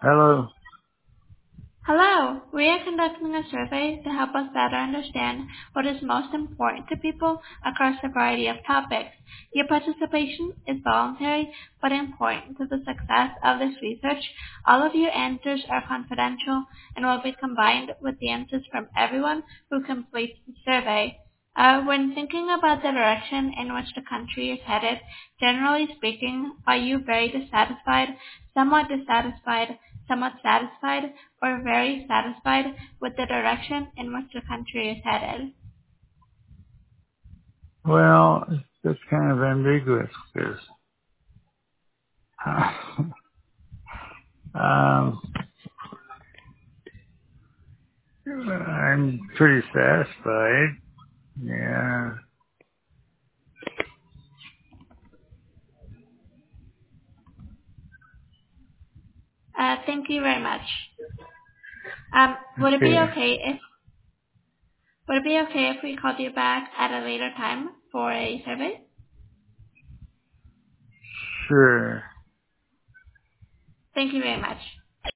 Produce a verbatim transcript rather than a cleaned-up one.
Hello. Hello, we are conducting a survey to help us better understand what is most important to people across a variety of topics. Your participation is voluntary but important to the success of this research. All of your answers are confidential and will be combined with the answers from everyone who completes the survey. Uh, when thinking about the direction in which the country is headed, generally speaking, are you very dissatisfied, somewhat dissatisfied, somewhat satisfied, or very satisfied with the direction in which the country is headed? Well, it's kind of ambiguous because um, I'm pretty satisfied. Yeah. Uh, thank you very much. Um, would it be Okay. okay if would it be okay if we called you back at a later time for a survey? Sure. Thank you very much.